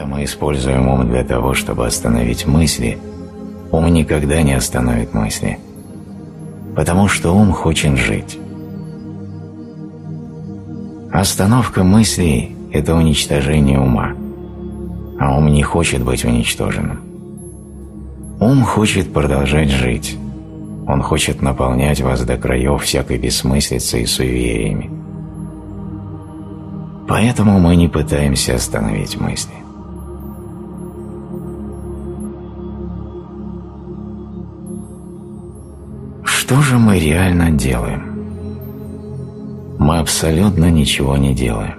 Когда мы используем ум для того, чтобы остановить мысли, ум никогда не остановит мысли, потому что ум хочет жить. Остановка мыслей – это уничтожение ума, а ум не хочет быть уничтоженным. Ум хочет продолжать жить, он хочет наполнять вас до краев всякой бессмыслицей и суевериями. Поэтому мы не пытаемся остановить мысли. Что же мы реально делаем? Мы абсолютно ничего не делаем.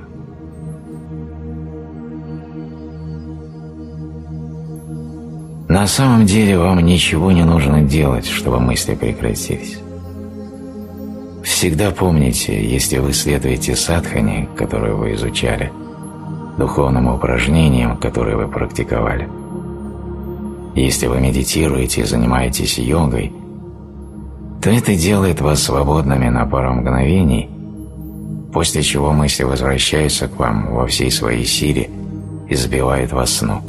На самом деле вам ничего не нужно делать, чтобы мысли прекратились. Всегда помните, если вы следуете садхане, которую вы изучали, духовным упражнениям, которые вы практиковали, если вы медитируете и занимаетесь йогой, то это делает вас свободными на пару мгновений, после чего мысли возвращаются к вам во всей своей силе и сбивают вас с ног.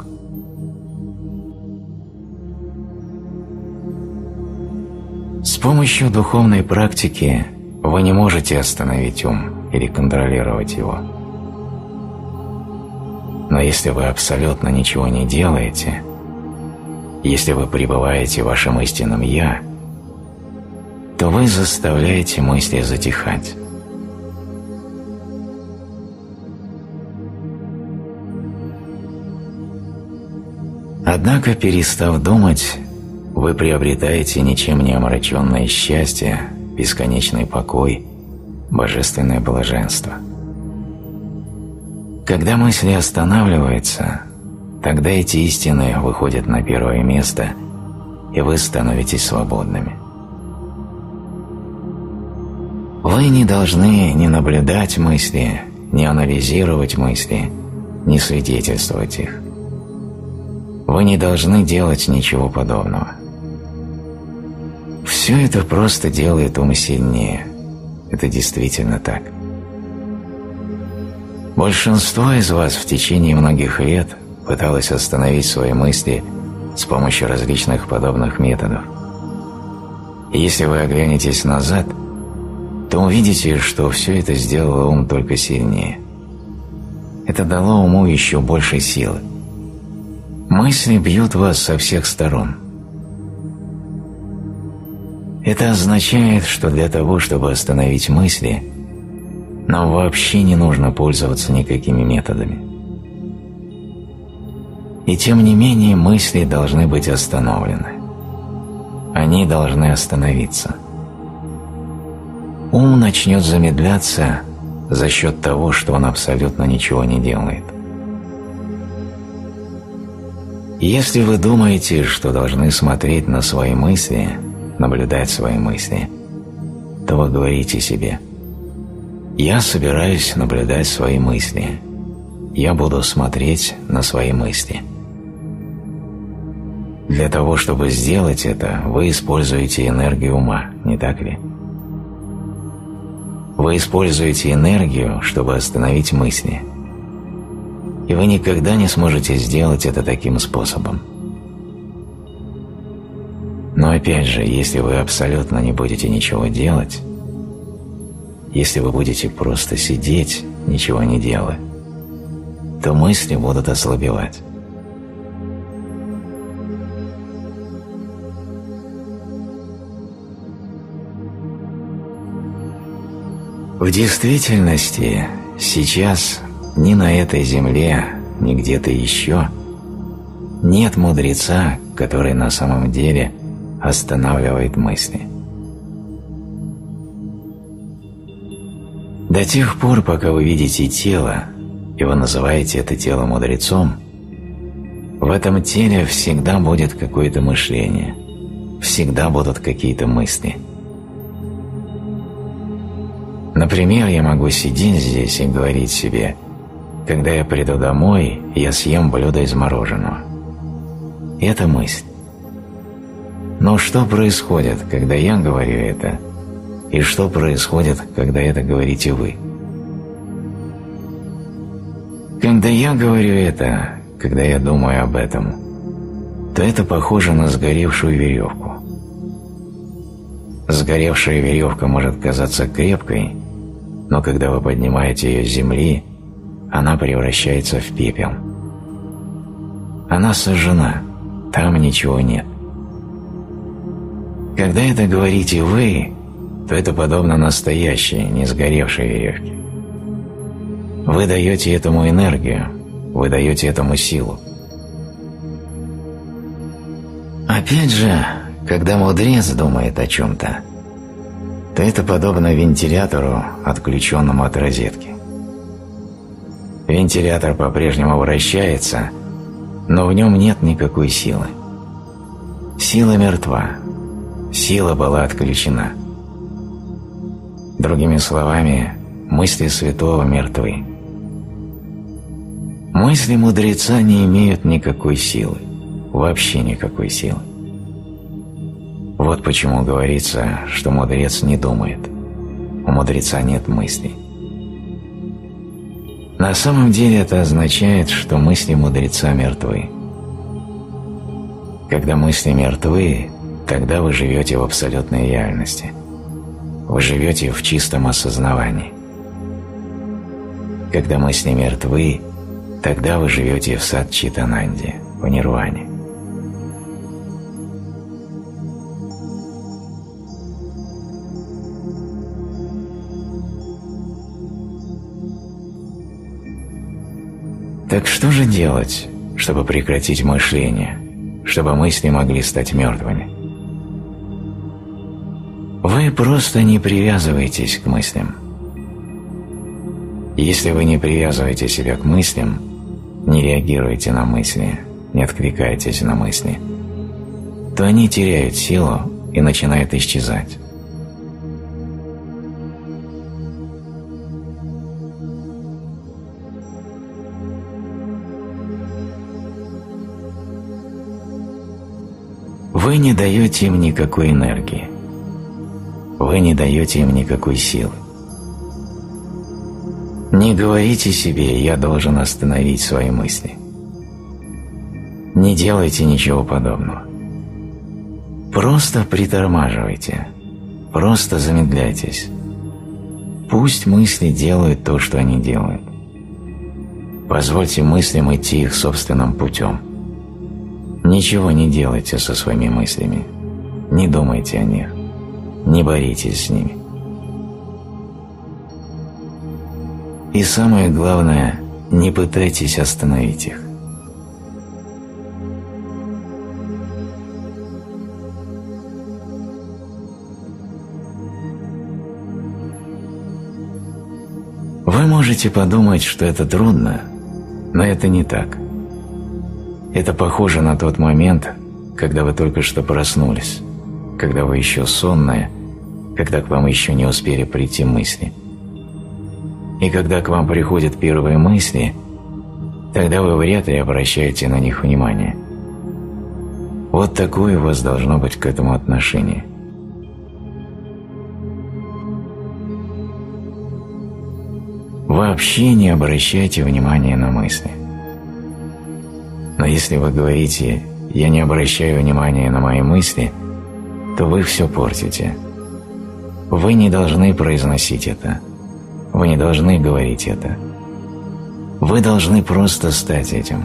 С помощью духовной практики вы не можете остановить ум или контролировать его. Но если вы абсолютно ничего не делаете, если вы пребываете в вашем истинном «Я», то вы заставляете мысли затихать. Однако, перестав думать, вы приобретаете ничем не омраченное счастье, бесконечный покой, божественное блаженство. Когда мысли останавливаются, тогда эти истины выходят на первое место, и вы становитесь свободными. Вы не должны ни наблюдать мысли, ни анализировать мысли, ни свидетельствовать их. Вы не должны делать ничего подобного. Все это просто делает ум сильнее. Это действительно так. Большинство из вас в течение многих лет пыталось остановить свои мысли с помощью различных подобных методов. И если вы оглянетесь назад, то увидите, что все это сделало ум только сильнее. Это дало уму еще больше силы. Мысли бьют вас со всех сторон. Это означает, что для того, чтобы остановить мысли, нам вообще не нужно пользоваться никакими методами. И тем не менее мысли должны быть остановлены. Они должны остановиться. Ум начнет замедляться за счет того, что он абсолютно ничего не делает. Если вы думаете, что должны смотреть на свои мысли, наблюдать свои мысли, то вы говорите себе: «Я собираюсь наблюдать свои мысли. Я буду смотреть на свои мысли». Для того, чтобы сделать это, вы используете энергию ума, не так ли? Вы используете энергию, чтобы остановить мысли. И вы никогда не сможете сделать это таким способом. Но опять же, если вы абсолютно не будете ничего делать, если вы будете просто сидеть, ничего не делая, то мысли будут ослабевать. В действительности, сейчас ни на этой земле, ни где-то еще нет мудреца, который на самом деле останавливает мысли. До тех пор, пока вы видите тело, и вы называете это тело мудрецом, в этом теле всегда будет какое-то мышление, всегда будут какие-то мысли. Например, я могу сидеть здесь и говорить себе: когда я приду домой, я съем блюдо из мороженого. Это мысль. Но что происходит, когда я говорю это, и что происходит, когда это говорите вы? Когда я говорю это, когда я думаю об этом, то это похоже на сгоревшую веревку. Сгоревшая веревка может казаться крепкой, но когда вы поднимаете ее с земли, она превращается в пепел. Она сожжена, там ничего нет. Когда это говорите вы, то это подобно настоящей, не сгоревшей веревке. Вы даете этому энергию, вы даете этому силу. Опять же, когда мудрец думает о чем-то, то это подобно вентилятору, отключенному от розетки. Вентилятор по-прежнему вращается, но в нем нет никакой силы. Сила мертва, сила была отключена. Другими словами, мысли святого мертвы. Мысли мудреца не имеют никакой силы, вообще никакой силы. Вот почему говорится, что мудрец не думает. У мудреца нет мыслей. На самом деле это означает, что мысли мудреца мертвы. Когда мысли мертвы, тогда вы живете в абсолютной реальности. Вы живете в чистом осознавании. Когда мысли мертвы, тогда вы живете в садчитананде, в нирване. Так что же делать, чтобы прекратить мышление, чтобы мысли могли стать мертвыми? Вы просто не привязываетесь к мыслям. Если вы не привязываете себя к мыслям, не реагируете на мысли, не откликаетесь на мысли, то они теряют силу и начинают исчезать. Вы не даете им никакой энергии. Вы не даете им никакой силы. Не говорите себе «я должен остановить свои мысли». Не делайте ничего подобного. Просто притормаживайте, просто замедляйтесь. Пусть мысли делают то, что они делают. Позвольте мыслям идти их собственным путем. Ничего не делайте со своими мыслями, не думайте о них, не боритесь с ними. И самое главное, не пытайтесь остановить их. Вы можете подумать, что это трудно, но это не так. Это похоже на тот момент, когда вы только что проснулись, когда вы еще сонные, когда к вам еще не успели прийти мысли. И когда к вам приходят первые мысли, тогда вы вряд ли обращаете на них внимание. Вот такое у вас должно быть к этому отношение. Вообще не обращайте внимания на мысли. Но если вы говорите «я не обращаю внимания на мои мысли», то вы все портите. Вы не должны произносить это. Вы не должны говорить это. Вы должны просто стать этим.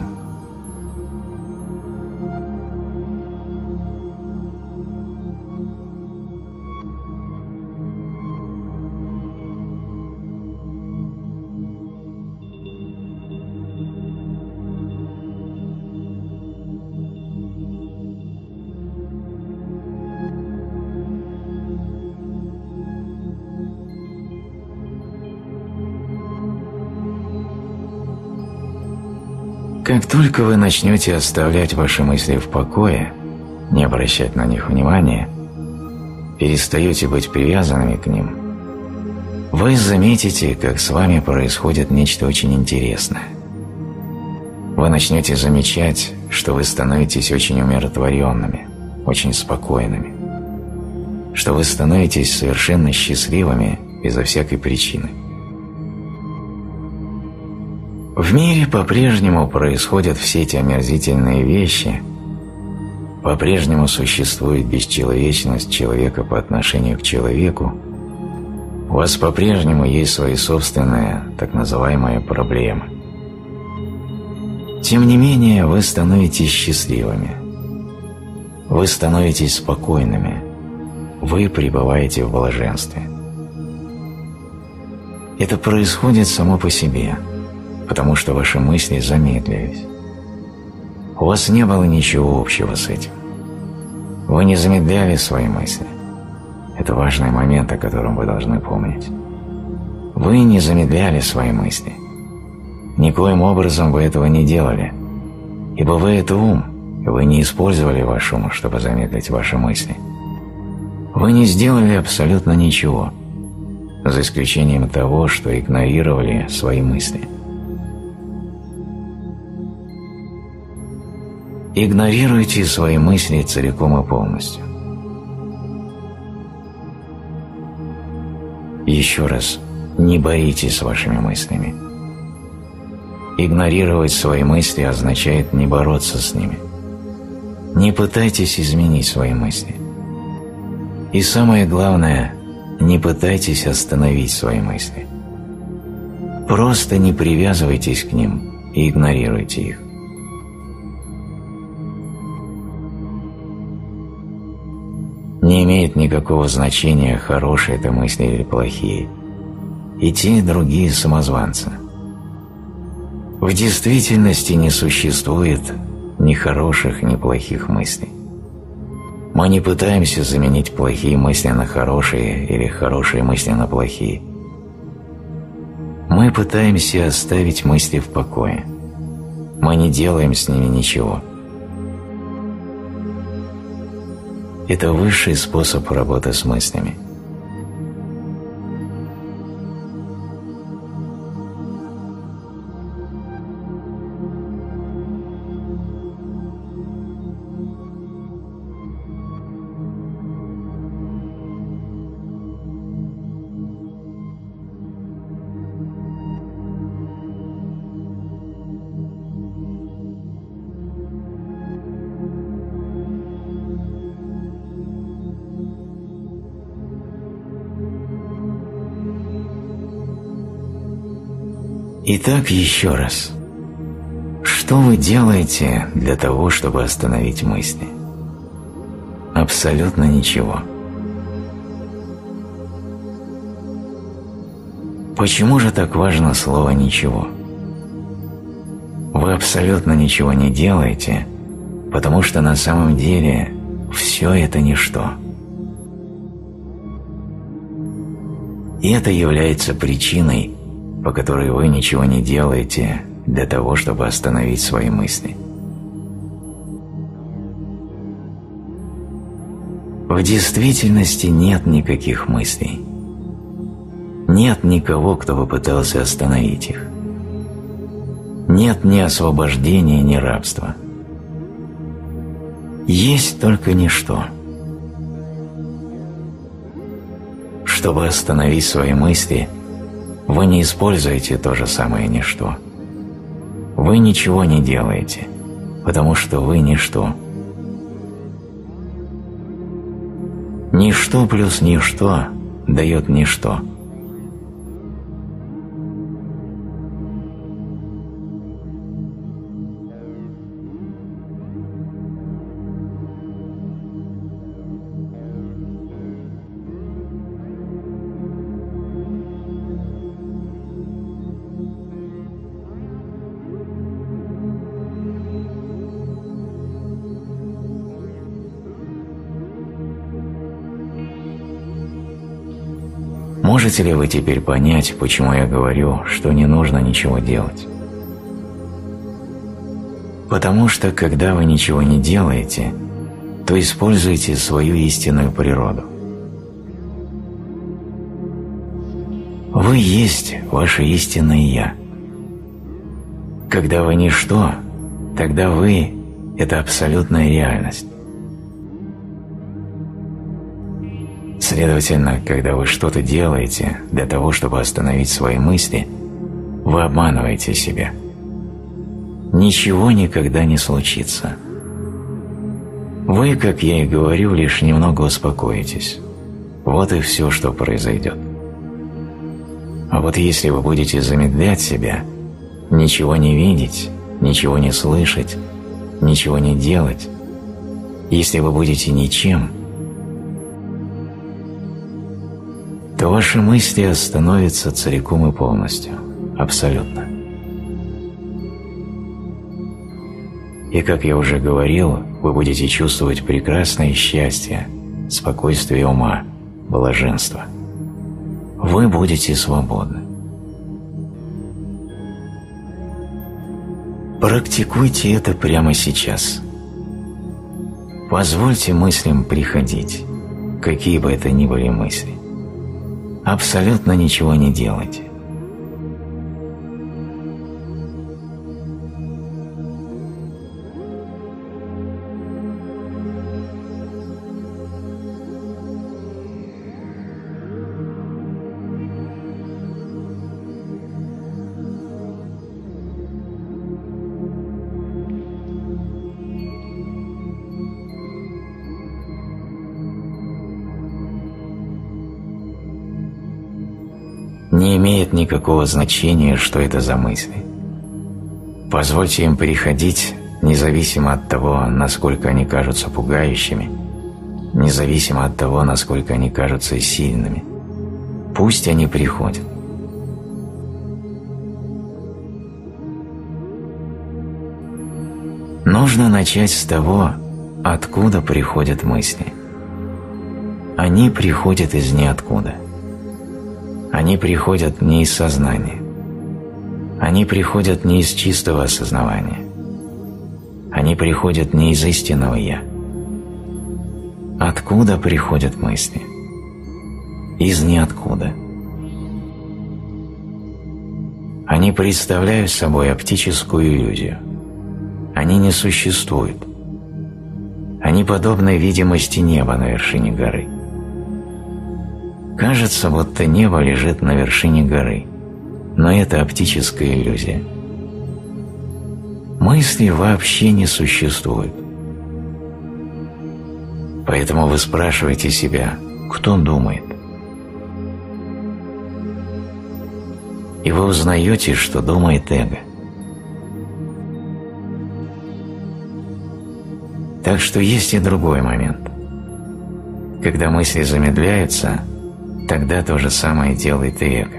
Как только вы начнете оставлять ваши мысли в покое, не обращать на них внимания, перестаете быть привязанными к ним, вы заметите, как с вами происходит нечто очень интересное. Вы начнете замечать, что вы становитесь очень умиротворенными, очень спокойными, что вы становитесь совершенно счастливыми безо всякой причины. В мире по-прежнему происходят все эти омерзительные вещи, по-прежнему существует бесчеловечность человека по отношению к человеку, у вас по-прежнему есть свои собственные, так называемые, проблемы. Тем не менее, вы становитесь счастливыми, вы становитесь спокойными, вы пребываете в блаженстве. Это происходит само по себе, потому что ваши мысли замедлились. У вас не было ничего общего с этим. Вы не замедляли свои мысли. Это важный момент, о котором вы должны помнить. Вы не замедляли свои мысли. Никоим образом вы этого не делали, ибо вы – это ум, и вы не использовали ваш ум, чтобы замедлить ваши мысли. Вы не сделали абсолютно ничего, за исключением того, что игнорировали свои мысли. Игнорируйте свои мысли целиком и полностью. Еще раз, не боритесь с вашими мыслями. Игнорировать свои мысли означает не бороться с ними. Не пытайтесь изменить свои мысли. И самое главное, не пытайтесь остановить свои мысли. Просто не привязывайтесь к ним и игнорируйте их. Не имеет никакого значения, хорошие это мысли или плохие. И те, и другие самозванцы. В действительности не существует ни хороших, ни плохих мыслей. Мы не пытаемся заменить плохие мысли на хорошие или хорошие мысли на плохие. Мы пытаемся оставить мысли в покое. Мы не делаем с ними ничего. Это высший способ работы с мыслями. Итак, еще раз. Что вы делаете для того, чтобы остановить мысли? Абсолютно ничего. Почему же так важно слово «ничего»? Вы абсолютно ничего не делаете, потому что на самом деле все это ничто. И это является причиной, по которой вы ничего не делаете для того, чтобы остановить свои мысли. В действительности нет никаких мыслей. Нет никого, кто бы пытался остановить их. Нет ни освобождения, ни рабства. Есть только ничто. Чтобы остановить свои мысли, вы не используете то же самое ничто. Вы ничего не делаете, потому что вы ничто. Ничто плюс ничто дает ничто. Можете ли вы теперь понять, почему я говорю, что не нужно ничего делать? Потому что, когда вы ничего не делаете, то используете свою истинную природу. Вы есть ваше истинное «Я». Когда вы ничто, тогда вы – это абсолютная реальность. Следовательно, когда вы что-то делаете для того, чтобы остановить свои мысли, вы обманываете себя – ничего никогда не случится. Вы, как я и говорю, лишь немного успокоитесь. Вот и все, что произойдет. А вот если вы будете замедлять себя, ничего не видеть, ничего не слышать, ничего не делать, если вы будете ничем, то ваши мысли остановятся целиком и полностью, абсолютно. И, как я уже говорил, вы будете чувствовать прекрасное счастье, спокойствие ума, блаженство. Вы будете свободны. Практикуйте это прямо сейчас. Позвольте мыслям приходить, какие бы это ни были мысли. Абсолютно ничего не делайте. Не имеет никакого значения, что это за мысли. Позвольте им приходить, независимо от того, насколько они кажутся пугающими, независимо от того, насколько они кажутся сильными. Пусть они приходят. Нужно начать с того, откуда приходят мысли. Они приходят из ниоткуда. Они приходят не из сознания. Они приходят не из чистого осознавания. Они приходят не из истинного «Я». Откуда приходят мысли? Из ниоткуда. Они представляют собой оптическую иллюзию. Они не существуют. Они подобны видимости неба на вершине горы. Кажется, будто небо лежит на вершине горы, но это оптическая иллюзия. Мысли вообще не существуют. Поэтому вы спрашиваете себя, кто думает? И вы узнаете, что думает эго. Так что есть и другой момент. Когда мысли замедляются, тогда то же самое делает и эго.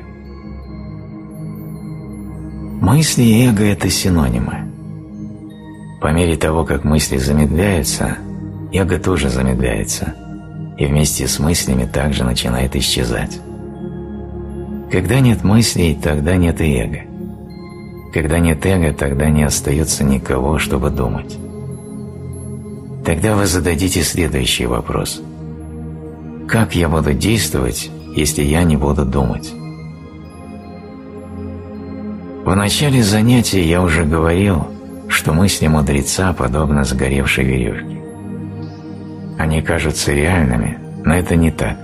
Мысли и эго – это синонимы. По мере того, как мысли замедляются, эго тоже замедляется, и вместе с мыслями также начинает исчезать. Когда нет мыслей, тогда нет и эго. Когда нет эго, тогда не остается никого, чтобы думать. Тогда вы зададите следующий вопрос. Как я буду действовать, если я не буду думать? В начале занятия я уже говорил, что мысли мудреца подобны сгоревшей веревке. Они кажутся реальными, но это не так.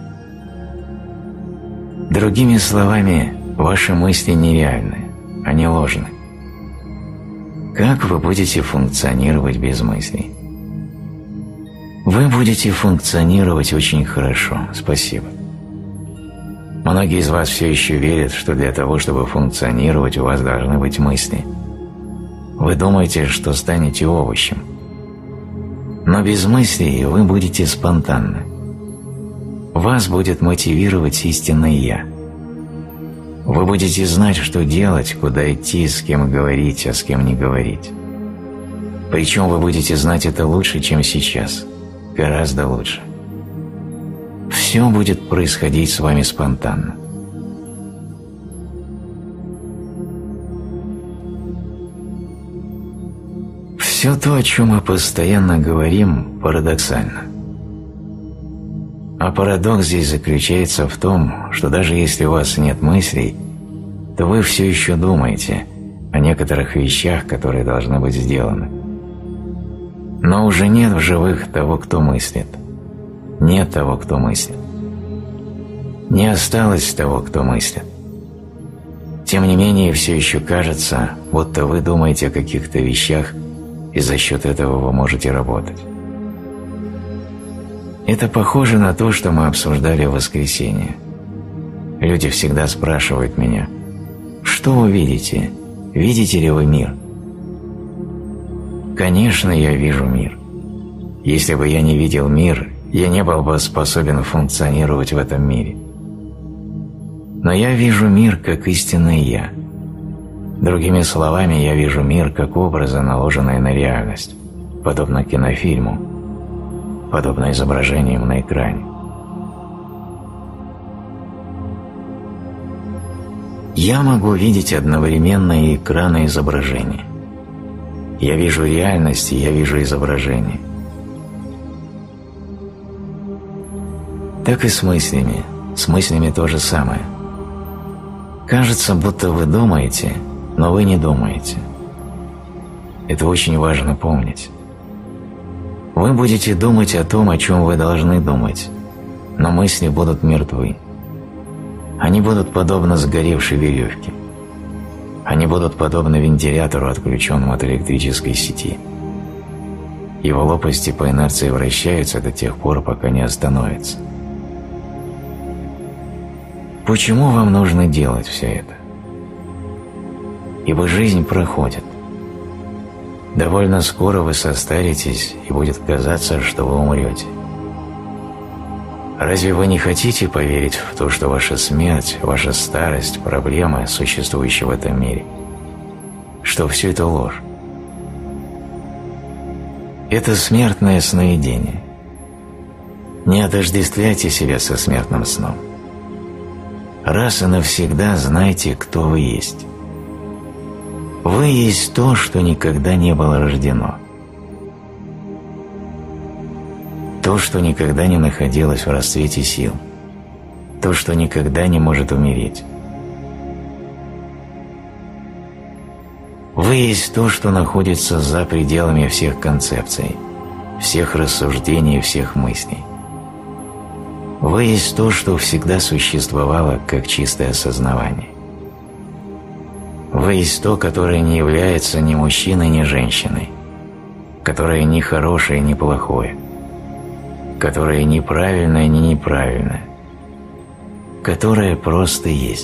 Другими словами, ваши мысли нереальны, они ложны. Как вы будете функционировать без мыслей? Вы будете функционировать очень хорошо, спасибо. Многие из вас все еще верят, что для того, чтобы функционировать, у вас должны быть мысли. Вы думаете, что станете овощем. Но без мыслей вы будете спонтанны. Вас будет мотивировать истинное «Я». Вы будете знать, что делать, куда идти, с кем говорить, а с кем не говорить. Причем вы будете знать это лучше, чем сейчас. Гораздо лучше. Все будет происходить с вами спонтанно. Все то, о чем мы постоянно говорим, парадоксально. А парадокс здесь заключается в том, что даже если у вас нет мыслей, то вы все еще думаете о некоторых вещах, которые должны быть сделаны. Но уже нет в живых того, кто мыслит. Нет того, кто мыслит. Не осталось того, кто мыслит. Тем не менее, все еще кажется, будто вы думаете о каких-то вещах, и за счет этого вы можете работать. Это похоже на то, что мы обсуждали в воскресенье. Люди всегда спрашивают меня: «Что вы видите? Видите ли вы мир?» Конечно, я вижу мир. Если бы я не видел мир, я не был бы способен функционировать в этом мире. Но я вижу мир как истинное «я». Другими словами, я вижу мир как образы, наложенные на реальность, подобно кинофильму, подобно изображениям на экране. Я могу видеть одновременно и экран, и изображение. Я вижу реальность, и я вижу изображение. Так и с мыслями. С мыслями то же самое. Кажется, будто вы думаете, но вы не думаете. Это очень важно помнить. Вы будете думать о том, о чем вы должны думать, но мысли будут мертвы. Они будут подобны сгоревшей веревке. Они будут подобны вентилятору, отключенному от электрической сети. Его лопасти по инерции вращаются до тех пор, пока не остановятся. Почему вам нужно делать все это? Ибо жизнь проходит. Довольно скоро вы состаритесь, и будет казаться, что вы умрете. Разве вы не хотите поверить в то, что ваша смерть, ваша старость, проблемы, существующие в этом мире, что все это ложь? Это смертное сновидение. Не отождествляйте себя со смертным сном. Раз и навсегда знайте, кто вы есть. Вы есть то, что никогда не было рождено. То, что никогда не находилось в расцвете сил. То, что никогда не может умереть. Вы есть то, что находится за пределами всех концепций, всех рассуждений и всех мыслей. Вы есть то, что всегда существовало как чистое осознавание. Вы есть то, которое не является ни мужчиной, ни женщиной, которое ни хорошее, ни плохое, которое ни правильное, ни неправильное, которое просто есть.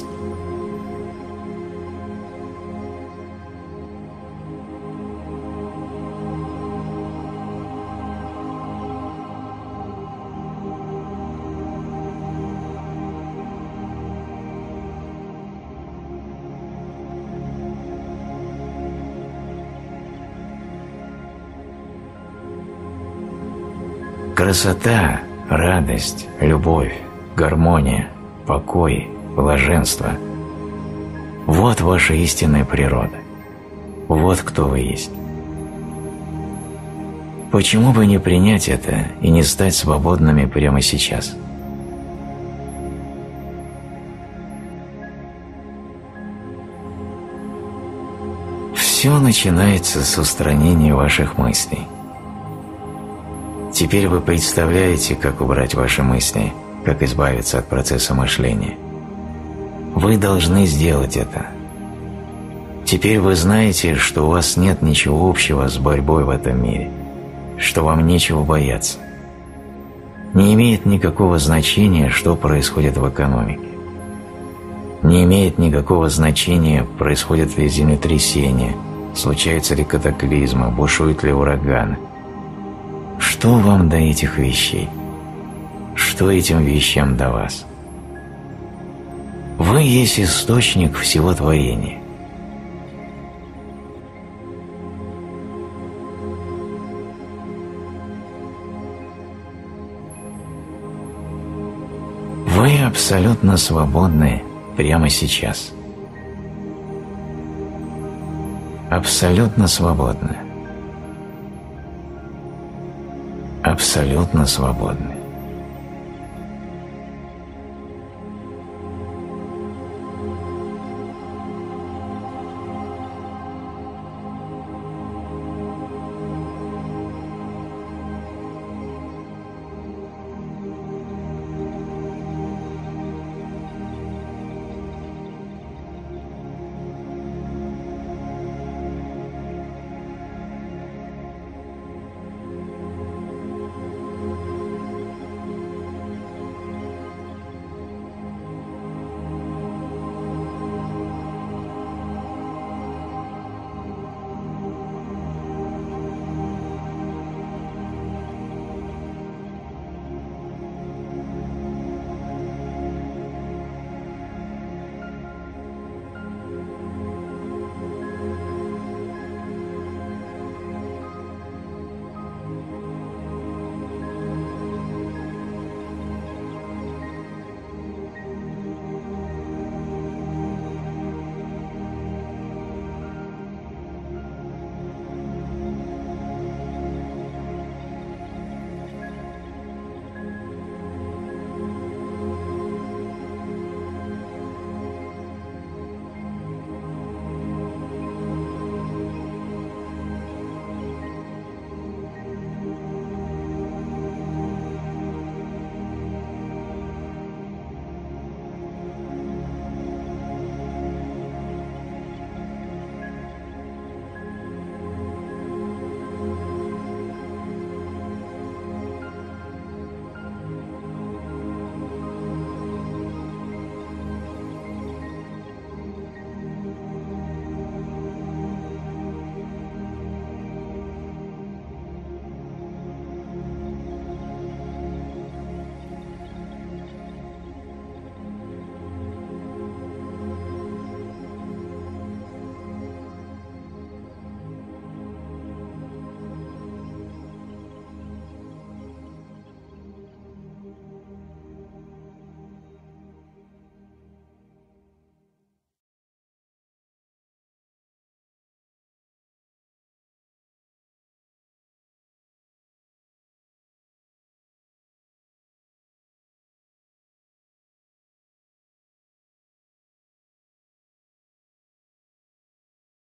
Красота, радость, любовь, гармония, покой, блаженство – вот ваша истинная природа. Вот кто вы есть. Почему бы не принять это и не стать свободными прямо сейчас? Все начинается с устранения ваших мыслей. Теперь вы представляете, как убрать ваши мысли, как избавиться от процесса мышления. Вы должны сделать это. Теперь вы знаете, что у вас нет ничего общего с борьбой в этом мире, что вам нечего бояться. Не имеет никакого значения, что происходит в экономике. Не имеет никакого значения, происходят ли землетрясения, случаются ли катаклизмы, бушуют ли ураганы. Что вам до этих вещей? Что этим вещам до вас? Вы есть источник всего творения. Вы абсолютно свободны прямо сейчас. Абсолютно свободны. Абсолютно свободны.